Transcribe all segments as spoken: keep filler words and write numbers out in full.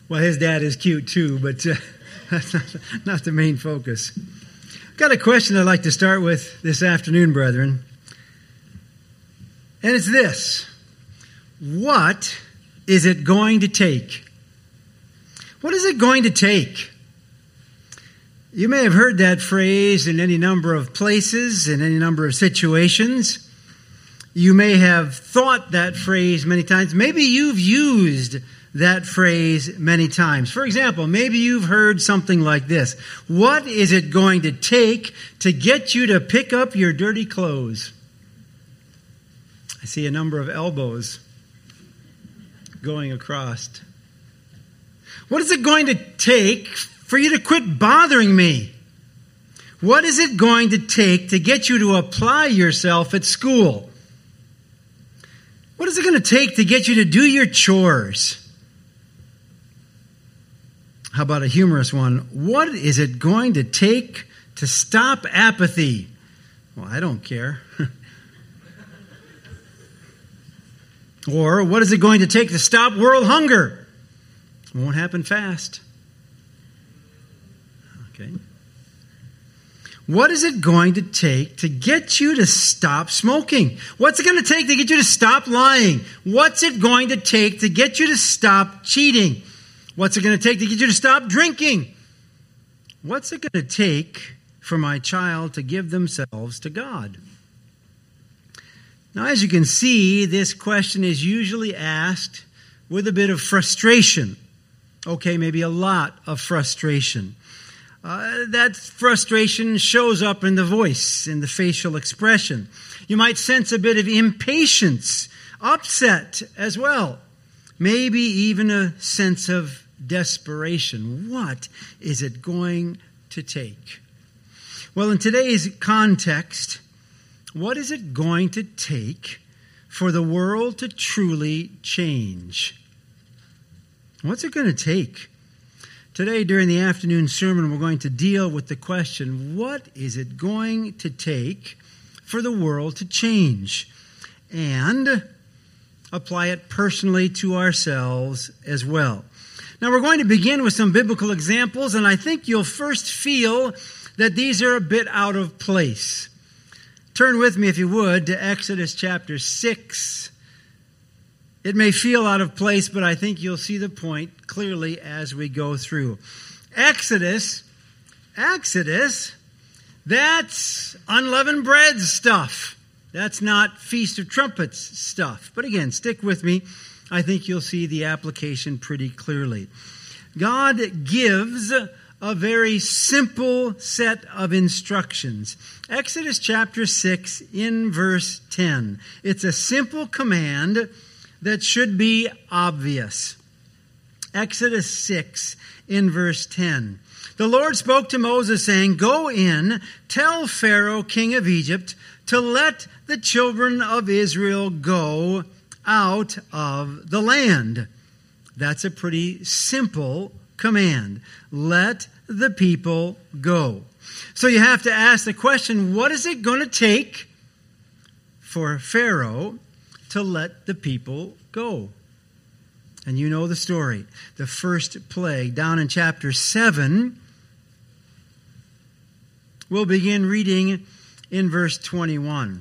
Well, his dad is cute too, but uh, that's not, not the main focus. Got a question I'd like to start with this afternoon, brethren. And it's this. What is it going to take? What is it going to take? You may have heard that phrase in any number of places, in any number of situations. You may have thought that phrase many times. Maybe you've used that phrase many times. For example, maybe you've heard something like this. What is it going to take to get you to pick up your dirty clothes? I see a number of elbows going across. What is it going to take for you to quit bothering me? What is it going to take to get you to apply yourself at school? What is it going to take to get you to do your chores? How about a humorous one? What is it going to take to stop apathy? Well, I don't care. Or, what is it going to take to stop world hunger? It won't happen fast. Okay. What is it going to take to get you to stop smoking? What's it going to take to get you to stop lying? What's it going to take to get you to stop cheating? What's it going to take to get you to stop drinking? What's it going to take for my child to give themselves to God? Now, as you can see, this question is usually asked with a bit of frustration. Okay, maybe a lot of frustration. Uh, that frustration shows up in the voice, in the facial expression. You might sense a bit of impatience, upset as well. Maybe even a sense of desperation. What is it going to take? Well, in today's context, what is it going to take for the world to truly change? What's it going to take? Today, during the afternoon sermon, we're going to deal with the question, what is it going to take for the world to change? And apply it personally to ourselves as well. Now, we're going to begin with some biblical examples, and I think you'll first feel that these are a bit out of place. Turn with me, if you would, to Exodus chapter six. It may feel out of place, but I think you'll see the point clearly as we go through. Exodus, Exodus, that's unleavened bread stuff. That's not Feast of Trumpets stuff. But again, stick with me. I think you'll see the application pretty clearly. God gives a very simple set of instructions. Exodus chapter six in verse ten. It's a simple command that should be obvious. Exodus six in verse ten. The Lord spoke to Moses saying, "Go in, tell Pharaoh, king of Egypt, to let the children of Israel go out of the land." That's a pretty simple command. Let the people go. So you have to ask the question, what is it going to take for Pharaoh to let the people go? And you know the story. The first plague, down in chapter seven, we'll begin reading in verse twenty-one.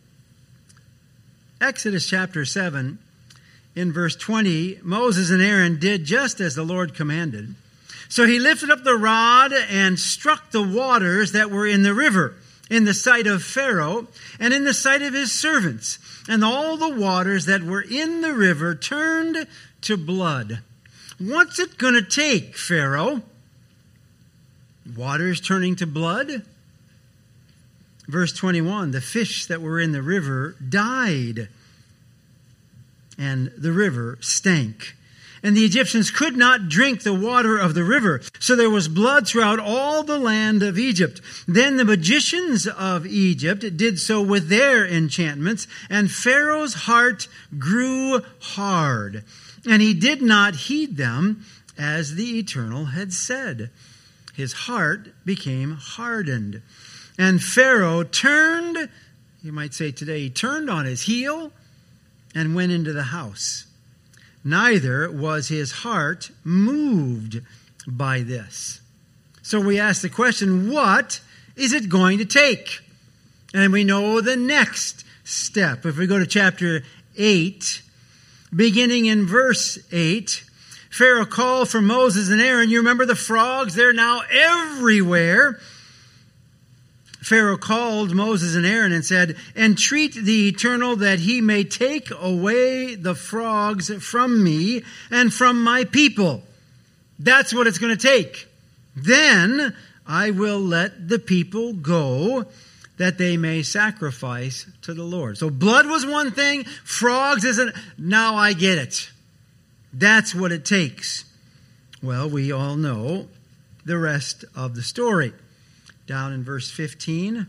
Exodus chapter seven, in verse twenty, Moses and Aaron did just as the Lord commanded. So he lifted up the rod and struck the waters that were in the river, in the sight of Pharaoh and in the sight of his servants. And all the waters that were in the river turned to blood. What's it going to take, Pharaoh? Waters turning to blood? Verse twenty-one, the fish that were in the river died, and the river stank. And the Egyptians could not drink the water of the river, so there was blood throughout all the land of Egypt. Then the magicians of Egypt did so with their enchantments, and Pharaoh's heart grew hard, and he did not heed them, as the Eternal had said. His heart became hardened. And Pharaoh turned, you might say today, he turned on his heel and went into the house. neither was his heart moved by this. So we ask the question, what is it going to take? And we know the next step. If we go to chapter eight, beginning in verse eight, Pharaoh called for Moses and Aaron. You remember the frogs? They're now everywhere. Pharaoh called Moses and Aaron and said, "Entreat the Eternal that he may take away the frogs from me and from my people." That's what it's going to take. Then I will let the people go, that they may sacrifice to the Lord. So blood was one thing, frogs isn't. Now I get it. That's what it takes. Well, we all know the rest of the story. Down in verse fifteen.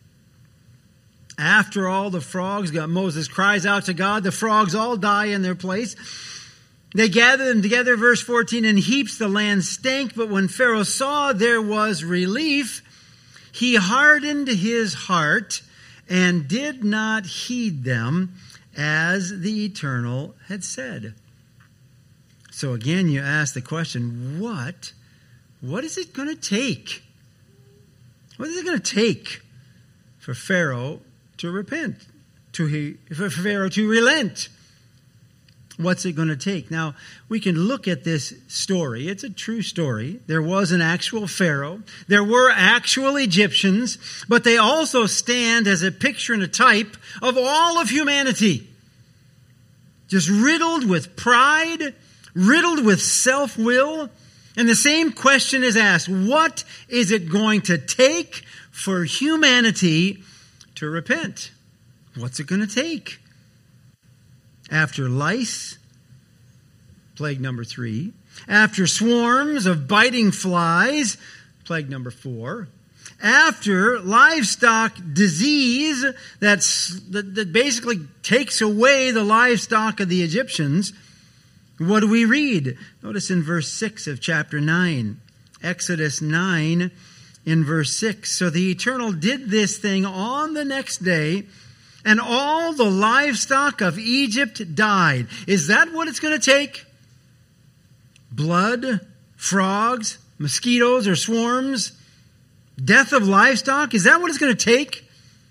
After all the frogs, God, Moses cries out to God. The frogs all die in their place. They gather them together, verse fourteen, in heaps the land stank. But when Pharaoh saw there was relief, he hardened his heart and did not heed them, as the Eternal had said. So again, you ask the question, what, what is it going to take? What is it going to take for Pharaoh to repent, to he, for Pharaoh to relent? What's it going to take? Now, we can look at this story. It's a true story. There was an actual Pharaoh. There were actual Egyptians, but they also stand as a picture and a type of all of humanity. Just riddled with pride, riddled with self-will. And the same question is asked, what is it going to take for humanity to repent? What's it going to take? After lice, plague number three. After swarms of biting flies, plague number four. After livestock disease that's, that, that basically takes away the livestock of the Egyptians, what do we read? Notice in verse six of chapter nine. Exodus nine in verse six. So the Eternal did this thing on the next day, and all the livestock of Egypt died. Is that what it's going to take? Blood, frogs, mosquitoes or swarms, death of livestock? Is that what it's going to take?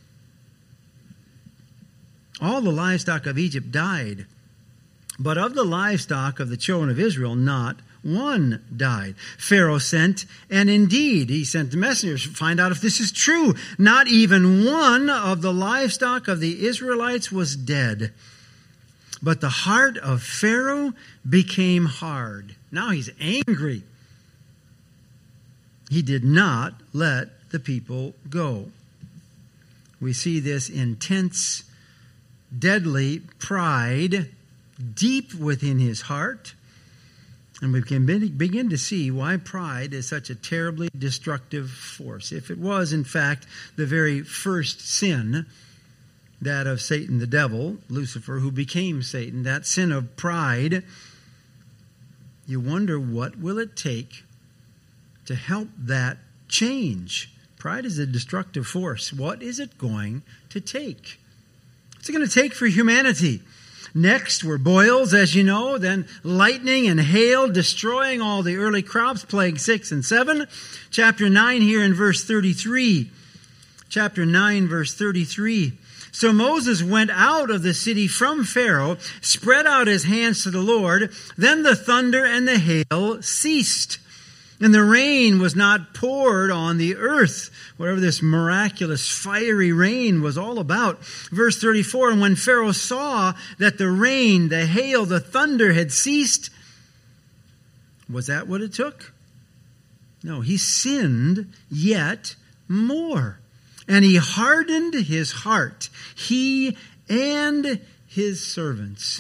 All the livestock of Egypt died. But of the livestock of the children of Israel, not one died. Pharaoh sent, and indeed he sent the messengers to find out if this is true. Not even one of the livestock of the Israelites was dead. But the heart of Pharaoh became hard. Now he's angry. He did not let the people go. We see this intense, deadly pride deep within his heart. And we can begin to see why pride is such a terribly destructive force. If it was, in fact, the very first sin, that of Satan the devil, Lucifer, who became Satan, that sin of pride, you wonder what will it take to help that change. Pride is a destructive force. What is it going to take? What's it going to take for humanity? Next were boils, as you know, then lightning and hail, destroying all the early crops, plague six and seven. Chapter nine here in verse thirty-three. Chapter nine, verse thirty-three. So Moses went out of the city from Pharaoh, spread out his hands to the Lord. Then the thunder and the hail ceased, and the rain was not poured on the earth, whatever this miraculous fiery rain was all about. Verse thirty-four, and when Pharaoh saw that the rain, the hail, the thunder had ceased, was that what it took? No, he sinned yet more. And he hardened his heart, he and his servants.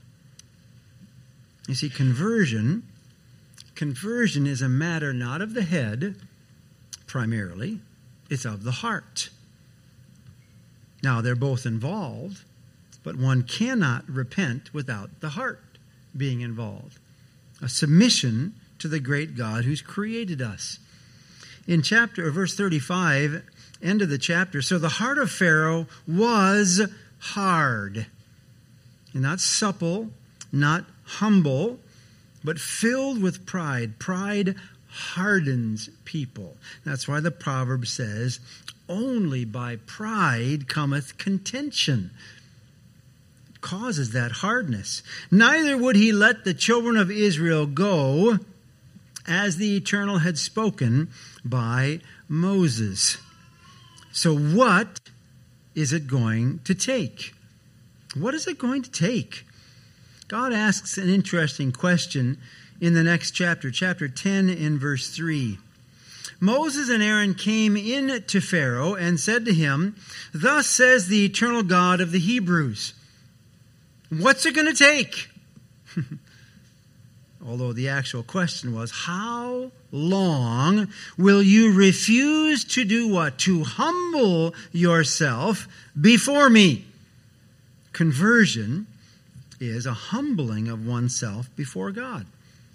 You see, conversion, conversion is a matter not of the head, primarily. It's of the heart. Now, they're both involved, but one cannot repent without the heart being involved. A submission to the great God who's created us. In chapter, or verse thirty-five, end of the chapter, so the heart of Pharaoh was hard. And not supple, not humble, but filled with pride. Pride hardens people. That's why the proverb says, only by pride cometh contention. It causes that hardness. Neither would he let the children of Israel go, as the Eternal had spoken by Moses. So what is it going to take? What is it going to take? God asks an interesting question in the next chapter, chapter ten in verse three. Moses and Aaron came in to Pharaoh and said to him, "Thus says the eternal God of the Hebrews." What's it going to take? Although the actual question was, how long will you refuse to do what? To humble yourself before me. Conversion is a humbling of oneself before God.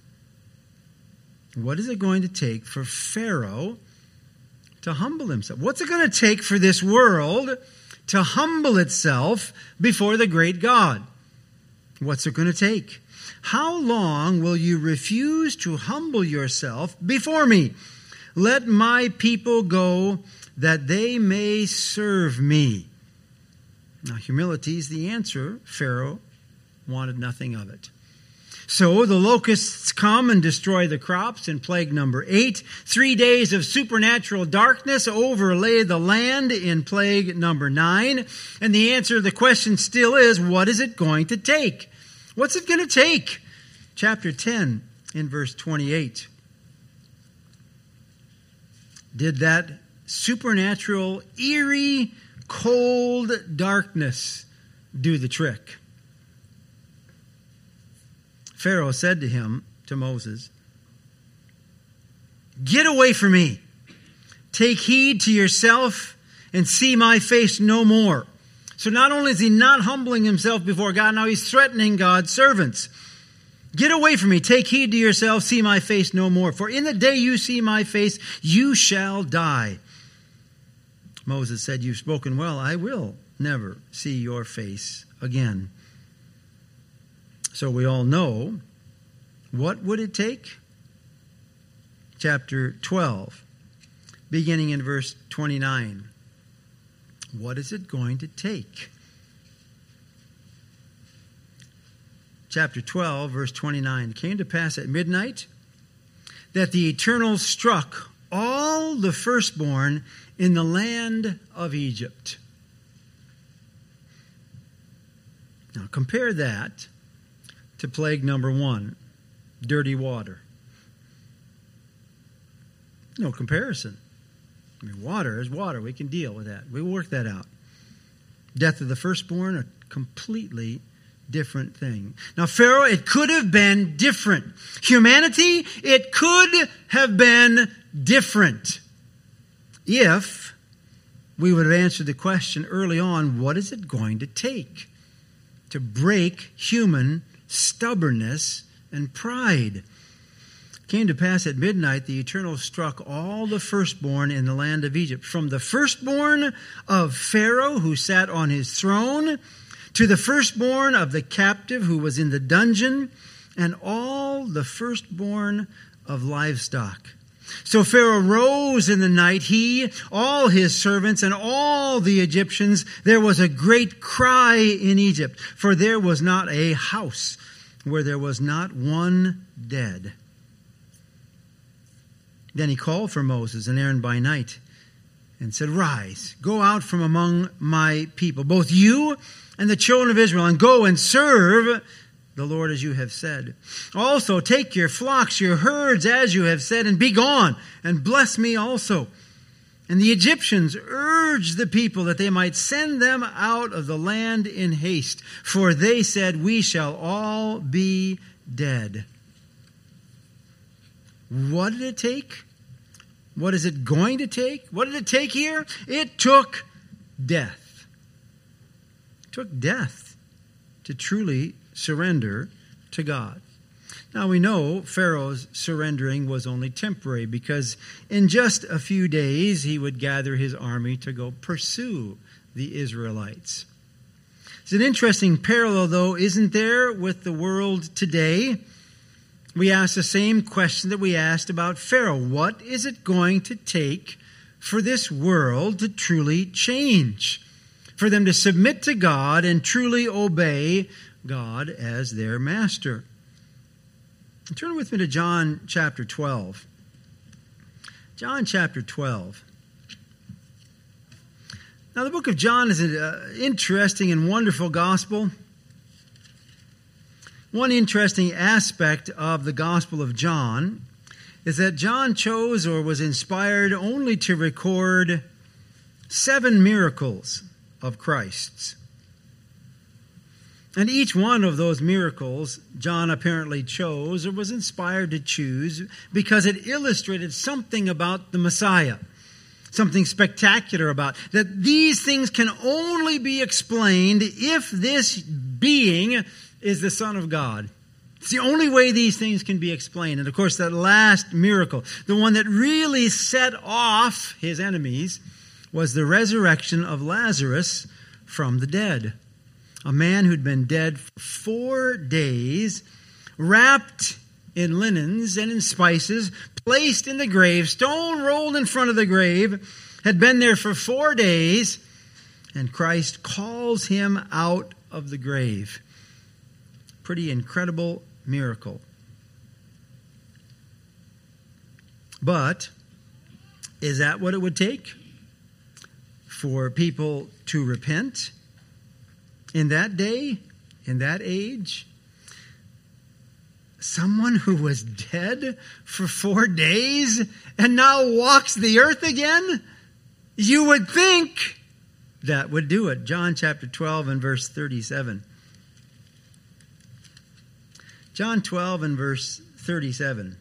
What is it going to take for Pharaoh to humble himself? What's it going to take for this world to humble itself before the great God? What's it going to take? How long will you refuse to humble yourself before me? Let my people go that they may serve me. Now, humility is the answer. Pharaoh wanted nothing of it. So the locusts come and destroy the crops in plague number eight. Three days of supernatural darkness overlay the land in plague number nine. And the answer to the question still is, what is it going to take? What's it going to take? Chapter ten in verse twenty-eight. Did that supernatural, eerie, cold darkness do the trick? Pharaoh said to him, to Moses, "Get away from me. Take heed to yourself and see my face no more." So not only is he not humbling himself before God, now he's threatening God's servants. "Get away from me. Take heed to yourself. See my face no more. For in the day you see my face, you shall die." Moses said, "You've spoken well. I will never see your face again." So we all know, what would it take? Chapter twelve, beginning in verse twenty-nine. What is it going to take? Chapter twelve, verse twenty-nine. It came to pass at midnight that the Eternal struck all the firstborn in the land of Egypt. Now compare that to plague number one, dirty water. No comparison. I mean, water is water. We can deal with that. We will work that out. Death of the firstborn, a completely different thing. Now, Pharaoh, it could have been different. Humanity, it could have been different if we would have answered the question early on, what is it going to take to break human stubbornness and pride? It came to pass at midnight, the Eternal struck all the firstborn in the land of Egypt, from the firstborn of Pharaoh who sat on his throne, to the firstborn of the captive who was in the dungeon, and all the firstborn of livestock. So Pharaoh rose in the night, he, all his servants, and all the Egyptians. There was a great cry in Egypt, for there was not a house where there was not one dead. Then he called for Moses and Aaron by night and said, "Rise, go out from among my people, both you and the children of Israel, and go and serve the Lord as you have said. Also take your flocks, your herds as you have said, and be gone, and bless me also." And the Egyptians urged the people that they might send them out of the land in haste, for they said, "We shall all be dead." What did it take? What is it going to take? What did it take here? It took death. It took death to truly surrender to God. Now we know Pharaoh's surrendering was only temporary, because in just a few days he would gather his army to go pursue the Israelites. It's an interesting parallel, though, isn't there, with the world today? We ask the same question that we asked about Pharaoh. What is it going to take for this world to truly change? For them to submit to God and truly obey God as their master? Turn with me to John chapter twelve. John chapter twelve. Now, the book of John is an uh, interesting and wonderful gospel. One interesting aspect of the Gospel of John is that John chose or was inspired only to record seven miracles of Christ's. And each one of those miracles John apparently chose or was inspired to choose because it illustrated something about the Messiah. Something spectacular about that these things can only be explained if this being is the Son of God. It's the only way these things can be explained. And of course, that last miracle, the one that really set off his enemies, was the resurrection of Lazarus from the dead. A man who'd been dead for four days, wrapped in linens and in spices, placed in the grave, stone rolled in front of the grave, had been there for four days, and Christ calls him out of the grave. Pretty incredible miracle. But is that what it would take for people to repent in that day, in that age? Someone who was dead for four days and now walks the earth again? You would think that would do it. John chapter twelve and verse thirty-seven. John twelve and verse thirty-seven.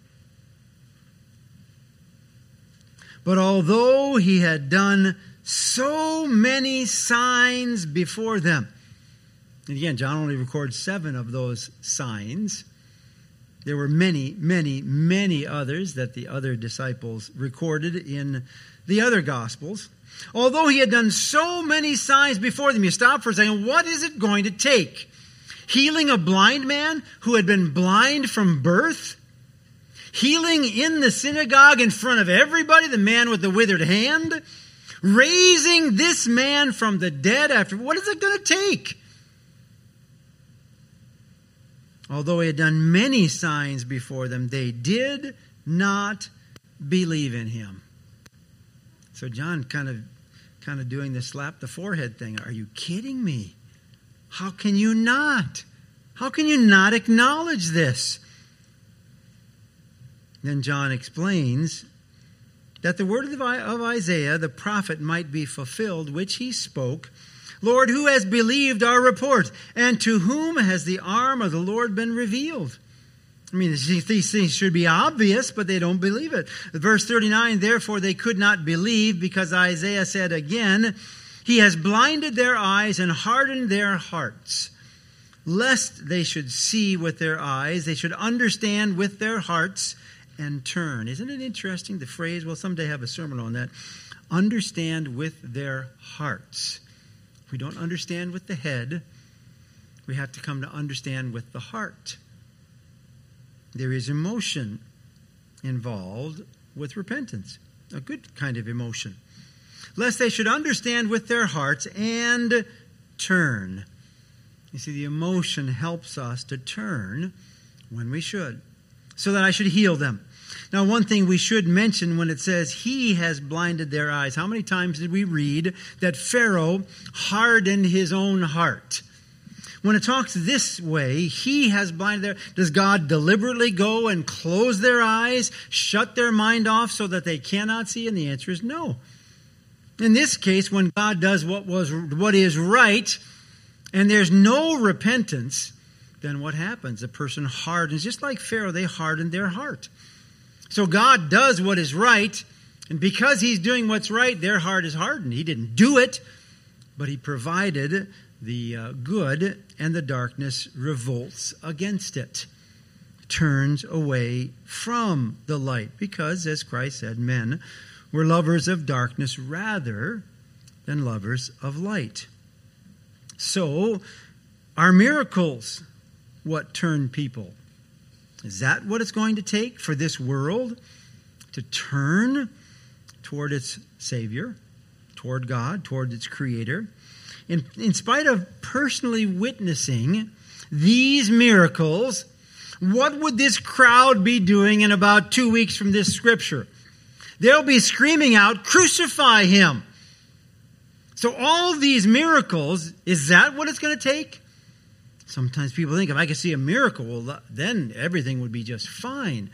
But although he had done so many signs before them, and again, John only records seven of those signs. There were many, many, many others that the other disciples recorded in the other Gospels. Although he had done so many signs before them, you stop for a second, what is it going to take? Healing a blind man who had been blind from birth? Healing in the synagogue in front of everybody, the man with the withered hand? Raising this man from the dead after, what is it going to take? Although he had done many signs before them, they did not believe in him. So John kind of kind of doing the slap the forehead thing. Are you kidding me? How can you not? How can you not acknowledge this? Then John explains that the word of Isaiah, the prophet, might be fulfilled, which he spoke. Lord, who has believed our report? And to whom has the arm of the Lord been revealed? I mean, these things should be obvious, but they don't believe it. Verse thirty-nine, therefore they could not believe, because Isaiah said again, he has blinded their eyes and hardened their hearts, lest they should see with their eyes, they should understand with their hearts, and turn. Isn't it interesting, the phrase? We'll someday have a sermon on that. Understand with their hearts. If we don't understand with the head, we have to come to understand with the heart. There is emotion involved with repentance, a good kind of emotion. Lest they should understand with their hearts and turn. You see, the emotion helps us to turn when we should, so that I should heal them. Now, one thing we should mention when it says he has blinded their eyes. How many times did we read that Pharaoh hardened his own heart? When it talks this way, he has blinded their... Does God deliberately go and close their eyes, shut their mind off so that they cannot see? And the answer is no. In this case, when God does what was what is right, and there's no repentance, then what happens? The person hardens, just like Pharaoh, they hardened their heart. So God does what is right, and because he's doing what's right, their heart is hardened. He didn't do it, but he provided the uh, good, and the darkness revolts against it, turns away from the light, because, as Christ said, men were lovers of darkness rather than lovers of light. So, are miracles what turn people? Is that what it's going to take for this world to turn toward its Savior, toward God, toward its Creator? In, in spite of personally witnessing these miracles, what would this crowd be doing in about two weeks from this scripture? They'll be screaming out, "Crucify him!" So all these miracles, is that what it's going to take? Sometimes people think if I could see a miracle, well, then everything would be just fine.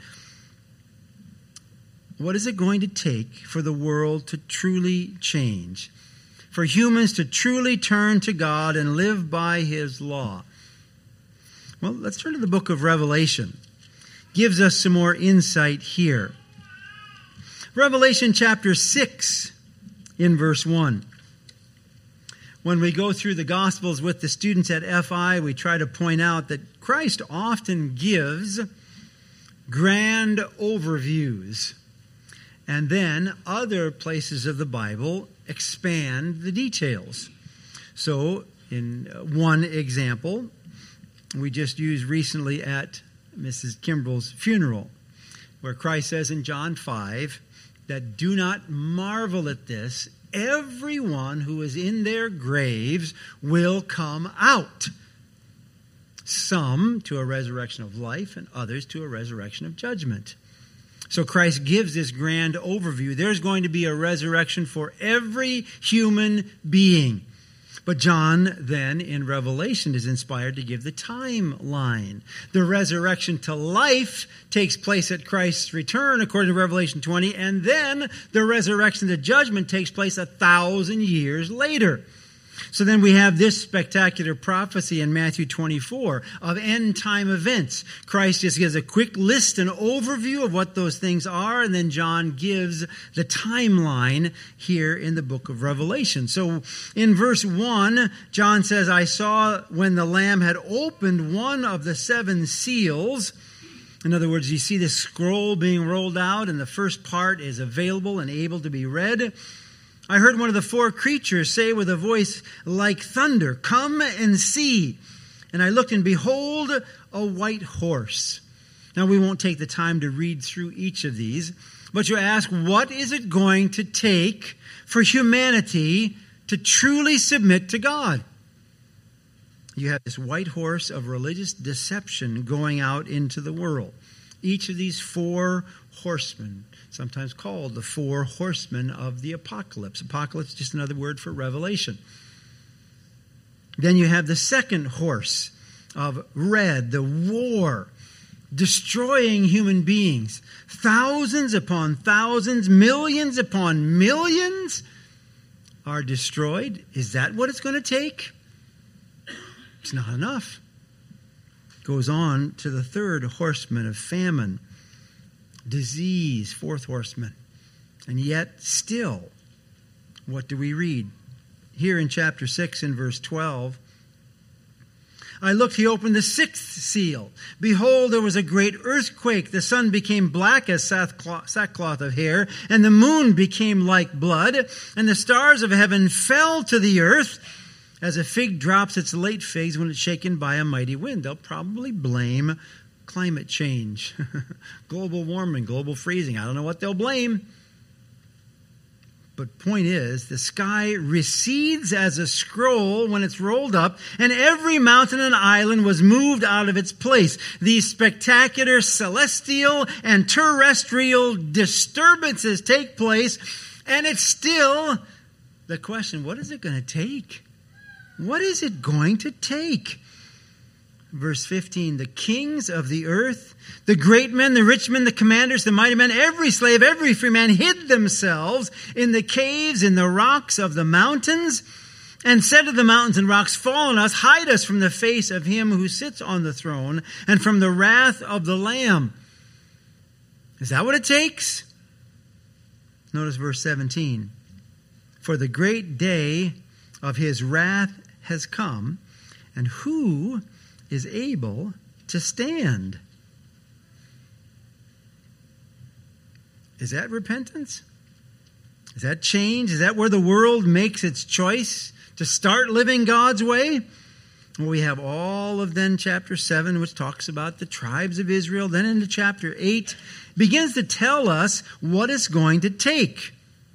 What is it going to take for the world to truly change? For humans to truly turn to God and live by His law? Well, let's turn to the book of Revelation. Gives us some more insight here. Revelation chapter six in verse one. When we go through the Gospels with the students at F I, we try to point out that Christ often gives grand overviews. And then other places of the Bible expand the details. So, in one example, we just used recently at Missus Kimbrell's funeral, where Christ says in John five that do not marvel at this, everyone who is in their graves will come out. Some to a resurrection of life and others to a resurrection of judgment. So Christ gives this grand overview. There's going to be a resurrection for every human being. But John then in Revelation is inspired to give the timeline. The resurrection to life takes place at Christ's return according to Revelation twenty, and then the resurrection to judgment takes place a thousand years later. So then we have this spectacular prophecy in Matthew twenty-four of end-time events. Christ just gives a quick list, an overview of what those things are, and then John gives the timeline here in the book of Revelation. So in verse one, John says, "I saw when the Lamb had opened one of the seven seals." In other words, you see this scroll being rolled out, and the first part is available and able to be read. I heard one of the four creatures say with a voice like thunder, "Come and see." And I looked, and behold, a white horse. Now, we won't take the time to read through each of these, but you ask, what is it going to take for humanity to truly submit to God? You have this white horse of religious deception going out into the world. Each of these four horsemen, sometimes called the four horsemen of the apocalypse. Apocalypse is just another word for revelation. Then you have the second horse of red, the war, destroying human beings. Thousands upon thousands, millions upon millions are destroyed. Is that what it's going to take? It's not enough. Goes on to the third horseman of famine, disease, fourth horseman. And yet still, what do we read? Here in chapter six in verse twelve, I looked, he opened the sixth seal. Behold, there was a great earthquake. The sun became black as sackcloth of hair, and the moon became like blood, and the stars of heaven fell to the earth, as a fig drops its late figs when it's shaken by a mighty wind. They'll probably blame climate change, global warming, global freezing. I don't know what they'll blame. But point is, the sky recedes as a scroll when it's rolled up, and every mountain and island was moved out of its place. These spectacular celestial and terrestrial disturbances take place, and it's still the question, what is it going to take? What is it going to take? Verse fifteen, the kings of the earth, the great men, the rich men, the commanders, the mighty men, every slave, every free man hid themselves in the caves, in the rocks of the mountains, and said to the mountains and rocks, fall on us, hide us from the face of him who sits on the throne and from the wrath of the Lamb. Is that what it takes? Notice verse seventeen. For the great day of his wrath has come, and who is able to stand? Is that repentance? Is that change? Is that where the world makes its choice to start living God's way? Well, we have all of then chapter seven, which talks about the tribes of Israel. Then into chapter eight, begins to tell us what it's going to take.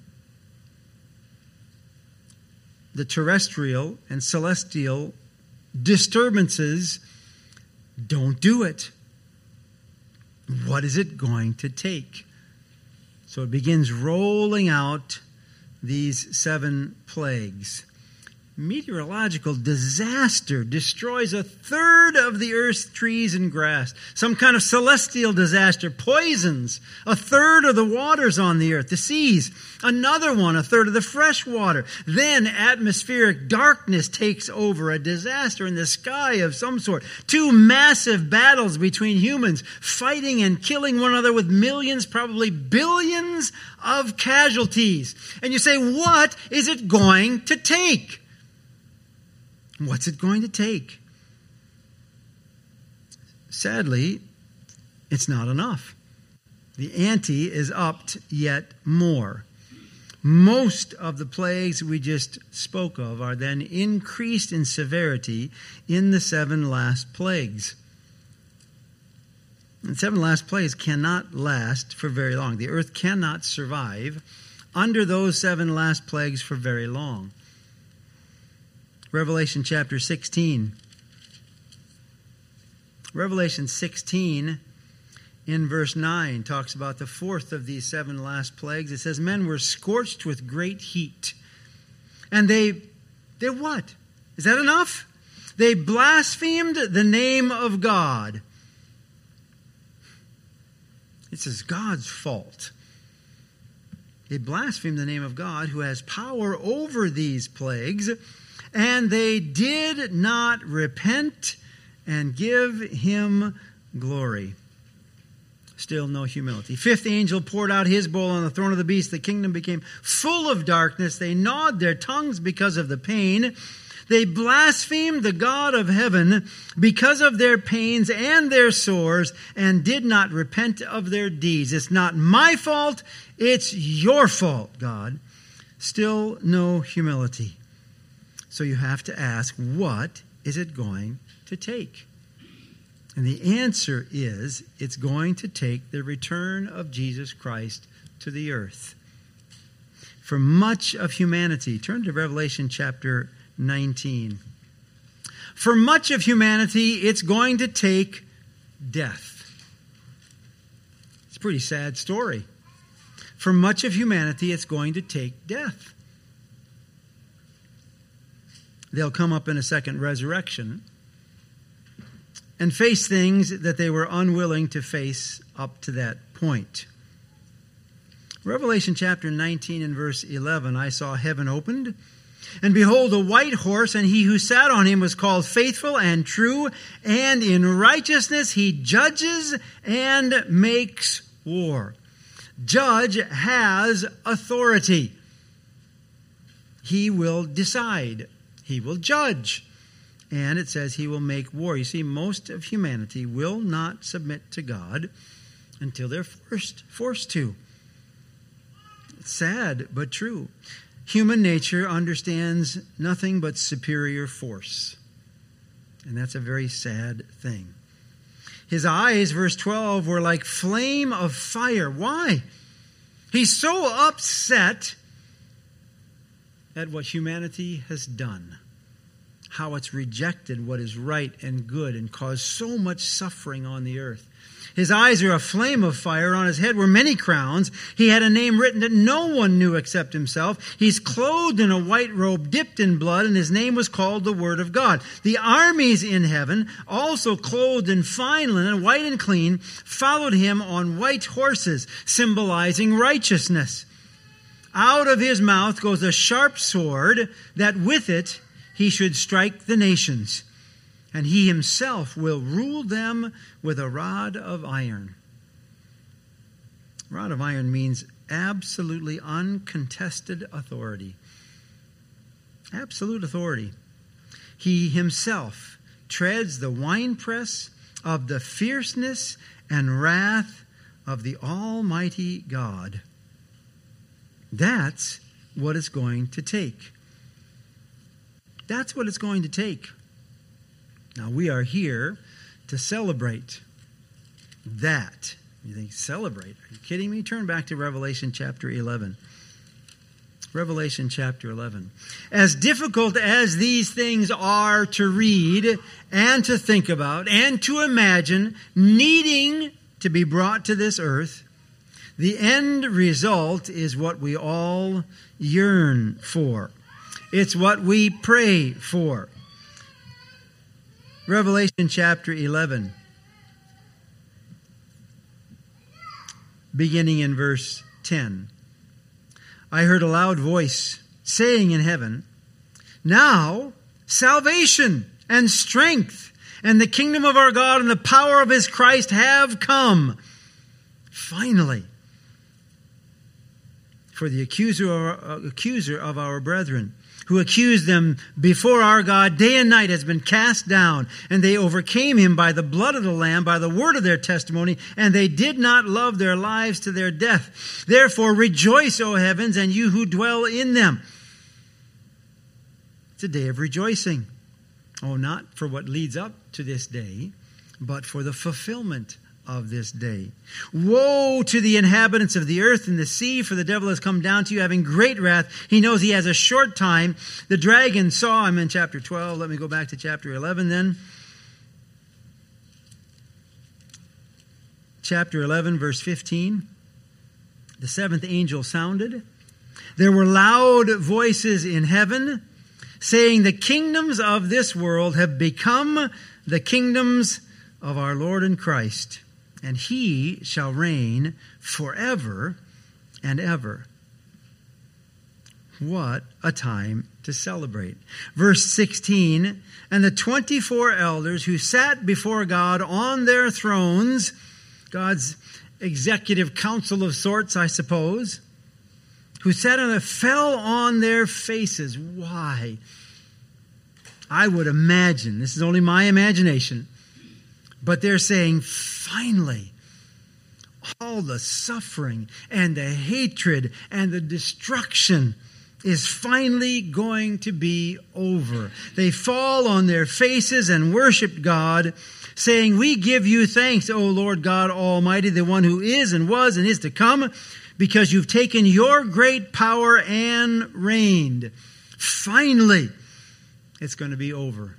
The terrestrial and celestial disturbances don't do it. What is it going to take? So it begins rolling out these seven plagues. Meteorological disaster destroys a third of the earth's trees and grass. Some kind of celestial disaster poisons a third of the waters on the earth, the seas. Another one, a third of the fresh water. Then atmospheric darkness takes over, a disaster in the sky of some sort. Two massive battles between humans, fighting and killing one another with millions, probably billions of casualties. And you say, what is it going to take? What's it going to take? Sadly, it's not enough. The ante is upped yet more. Most of the plagues we just spoke of are then increased in severity in the seven last plagues. The seven last plagues cannot last for very long. The earth cannot survive under those seven last plagues for very long. Revelation chapter sixteen. Revelation sixteen in verse nine talks about the fourth of these seven last plagues. It says, men were scorched with great heat. And they, they what? Is that enough? They blasphemed the name of God. This is God's fault. They blasphemed the name of God who has power over these plagues. And they did not repent and give him glory. Still no humility. Fifth angel poured out his bowl on the throne of the beast. The kingdom became full of darkness. They gnawed their tongues because of the pain. They blasphemed the God of heaven because of their pains and their sores, and did not repent of their deeds. It's not my fault. It's your fault, God. Still no humility. So you have to ask, what is it going to take? And the answer is, it's going to take the return of Jesus Christ to the earth. For much of humanity, turn to Revelation chapter nineteen. For much of humanity, it's going to take death. It's a pretty sad story. For much of humanity, it's going to take death. They'll come up in a second resurrection and face things that they were unwilling to face up to that point. Revelation chapter nineteen and verse eleven, I saw heaven opened, and behold, a white horse, and he who sat on him was called Faithful and True, and in righteousness he judges and makes war. Judge has authority. He will decide. He will judge. And it says he will make war. You see, most of humanity will not submit to God until they're forced, forced to. It's sad, but true. Human nature understands nothing but superior force. And that's a very sad thing. His eyes, verse twelve, were like flame of fire. Why? He's so upset at what humanity has done, how it's rejected what is right and good and caused so much suffering on the earth. His eyes are a flame of fire. On his head were many crowns. He had a name written that no one knew except himself. He's clothed in a white robe dipped in blood, and his name was called the Word of God. The armies in heaven, also clothed in fine linen, white and clean, followed him on white horses, symbolizing righteousness. Out of his mouth goes a sharp sword, that with it he should strike the nations, and he himself will rule them with a rod of iron. Rod of iron means absolutely uncontested authority. Absolute authority. He himself treads the winepress of the fierceness and wrath of the Almighty God. That's what it's going to take. That's what it's going to take. Now, we are here to celebrate that. You think, celebrate? Are you kidding me? Turn back to Revelation chapter eleven. Revelation chapter eleven. As difficult as these things are to read and to think about and to imagine, needing to be brought to this earth, the end result is what we all yearn for. It's what we pray for. Revelation chapter eleven, beginning in verse ten. I heard a loud voice saying in heaven, now salvation and strength and the kingdom of our God and the power of his Christ have come. Finally. For the accuser of, our, uh, accuser of our brethren, who accused them before our God day and night, has been cast down, and they overcame him by the blood of the Lamb, by the word of their testimony, and they did not love their lives to their death. Therefore rejoice, O heavens, and you who dwell in them. It's a day of rejoicing. Oh, not for what leads up to this day, but for the fulfillment of this day. Woe to the inhabitants of the earth and the sea, for the devil has come down to you having great wrath. He knows he has a short time. The dragon saw him in chapter twelve. Let me go back to chapter eleven then. Chapter eleven, verse fifteen. The seventh angel sounded. There were loud voices in heaven saying, the kingdoms of this world have become the kingdoms of our Lord and Christ, and he shall reign forever and ever. What a time to celebrate. Verse sixteen, and the twenty-four elders who sat before God on their thrones, God's executive council of sorts, I suppose, who sat on it, fell on their faces. Why? I would imagine, this is only my imagination, but they're saying, finally, all the suffering and the hatred and the destruction is finally going to be over. They fall on their faces and worship God, saying, we give you thanks, O Lord God Almighty, the one who is and was and is to come, because you've taken your great power and reigned. Finally, it's going to be over.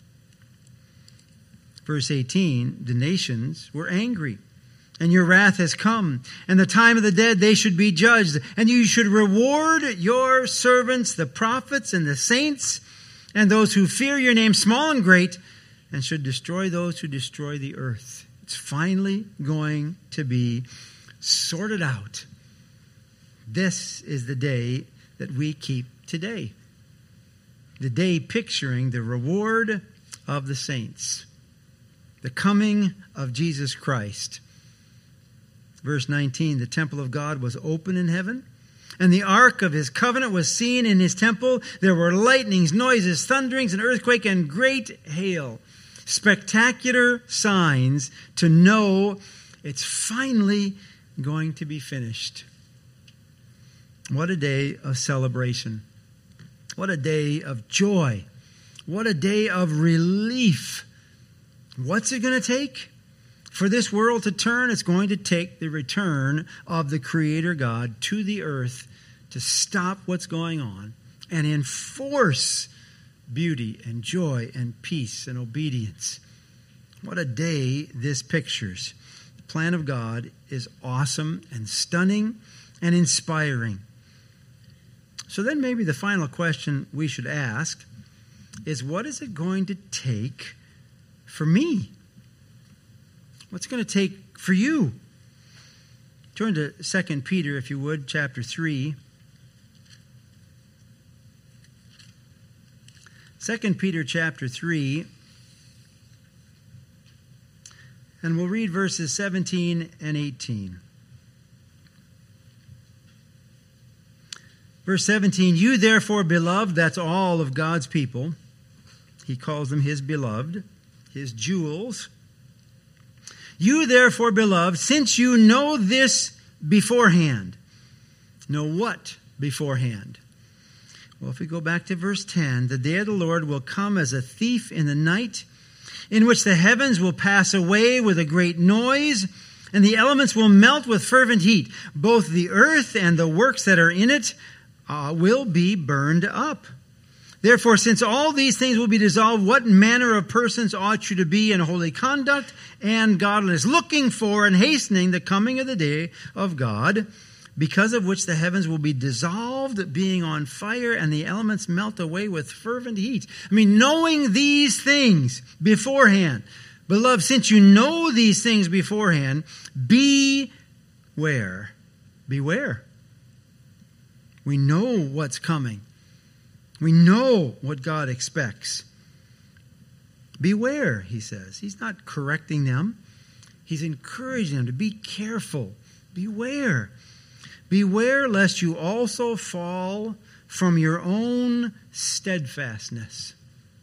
Verse eighteen, the nations were angry, and your wrath has come, and the time of the dead they should be judged, and you should reward your servants, the prophets and the saints, and those who fear your name, small and great, and should destroy those who destroy the earth. It's finally going to be sorted out. This is the day that we keep today. The day picturing the reward of the saints. The coming of Jesus Christ. Verse nineteen, the temple of God was open in heaven, and the ark of his covenant was seen in his temple. There were lightnings, noises, thunderings, an earthquake, and great hail. Spectacular signs to know it's finally going to be finished. What a day of celebration. What a day of joy. What a day of relief. What's it going to take for this world to turn? It's going to take the return of the Creator God to the earth to stop what's going on and enforce beauty and joy and peace and obedience. What a day this pictures. The plan of God is awesome and stunning and inspiring. So then maybe the final question we should ask is, what is it going to take for me? What's it going to take for you? Turn to Second Peter, if you would, chapter three. Second Peter chapter three. And we'll read verses seventeen and eighteen. Verse seventeen, you therefore, beloved, that's all of God's people. He calls them his beloved, his jewels. You therefore, beloved, since you know this beforehand. Know what beforehand? Well, if we go back to verse ten, the day of the Lord will come as a thief in the night, in which the heavens will pass away with a great noise, and the elements will melt with fervent heat. Both the earth and the works that are in it uh, will be burned up. Therefore, since all these things will be dissolved, what manner of persons ought you to be in holy conduct and godliness, looking for and hastening the coming of the day of God, because of which the heavens will be dissolved, being on fire, and the elements melt away with fervent heat. I mean, knowing these things beforehand. Beloved, since you know these things beforehand, beware. Beware. We know what's coming. We know what God expects. Beware, he says. He's not correcting them. He's encouraging them to be careful. Beware. Beware lest you also fall from your own steadfastness,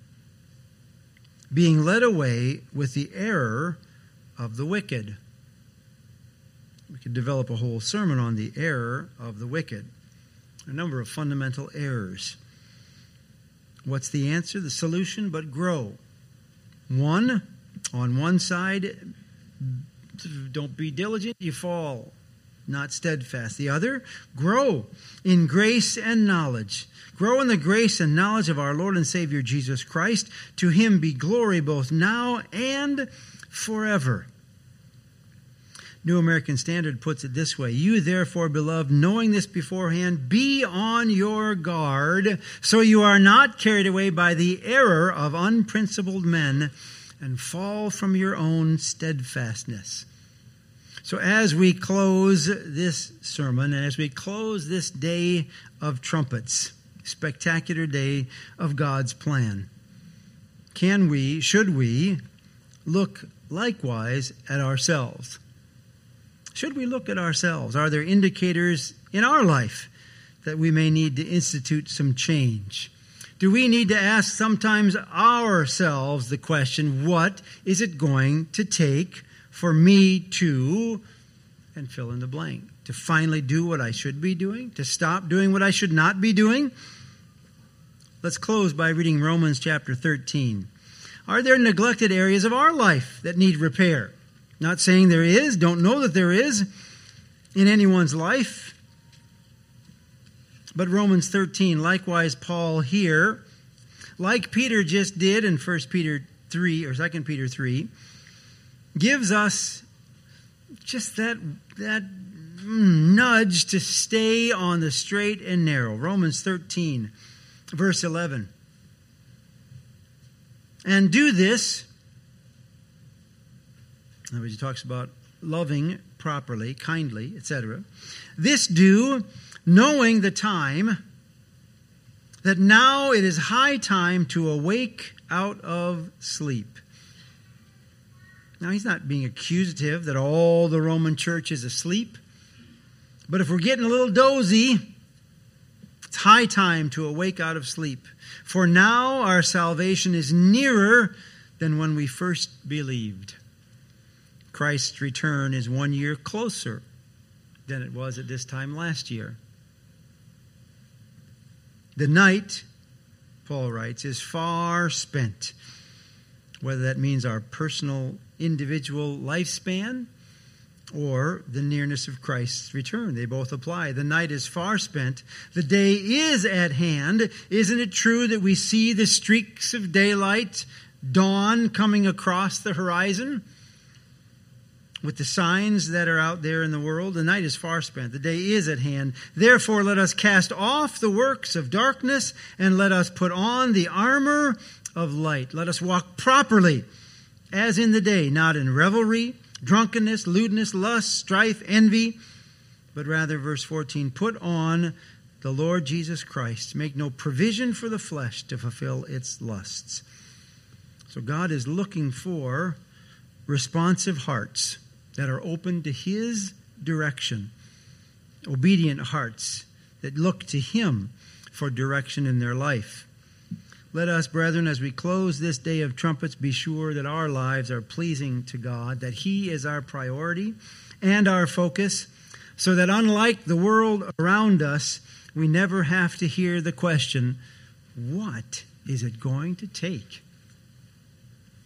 being led away with the error of the wicked. We could develop a whole sermon on the error of the wicked. A number of fundamental errors. What's the answer, the solution? But grow. One, on one side, don't be diligent, you fall. Not steadfast. The other, grow in grace and knowledge. Grow in the grace and knowledge of our Lord and Savior Jesus Christ. To him be glory both now and forever. New American Standard puts it this way: you therefore, beloved, knowing this beforehand, be on your guard, so you are not carried away by the error of unprincipled men and fall from your own steadfastness. So as we close this sermon, and as we close this day of trumpets, spectacular day of God's plan, can we, should we, look likewise at ourselves? Should we look at ourselves? Are there indicators in our life that we may need to institute some change? Do we need to ask sometimes ourselves the question, what is it going to take for me to, and fill in the blank, to finally do what I should be doing, to stop doing what I should not be doing? Let's close by reading Romans chapter thirteen. Are there neglected areas of our life that need repair? Not saying there is, don't know that there is in anyone's life. But Romans thirteen, likewise Paul here, like Peter just did in First Peter three or Second Peter three, gives us just that, that nudge to stay on the straight and narrow. Romans thirteen, verse eleven. And do this. In other words, he talks about loving properly, kindly, et cetera. This do, knowing the time, that now it is high time to awake out of sleep. Now, he's not being accusative that all the Roman church is asleep. But if we're getting a little dozy, it's high time to awake out of sleep. For now our salvation is nearer than when we first believed. Christ's return is one year closer than it was at this time last year. The night, Paul writes, is far spent. Whether that means our personal, individual lifespan or the nearness of Christ's return. They both apply. The night is far spent. The day is at hand. Isn't it true that we see the streaks of daylight, dawn coming across the horizon? With the signs that are out there in the world, the night is far spent. The day is at hand. Therefore, let us cast off the works of darkness and let us put on the armor of light. Let us walk properly as in the day, not in revelry, drunkenness, lewdness, lust, strife, envy, but rather, verse fourteen, put on the Lord Jesus Christ. Make no provision for the flesh to fulfill its lusts. So God is looking for responsive hearts that are open to His direction, obedient hearts that look to Him for direction in their life. Let us, brethren, as we close this day of trumpets, be sure that our lives are pleasing to God, that He is our priority and our focus, so that unlike the world around us, we never have to hear the question, what is it going to take?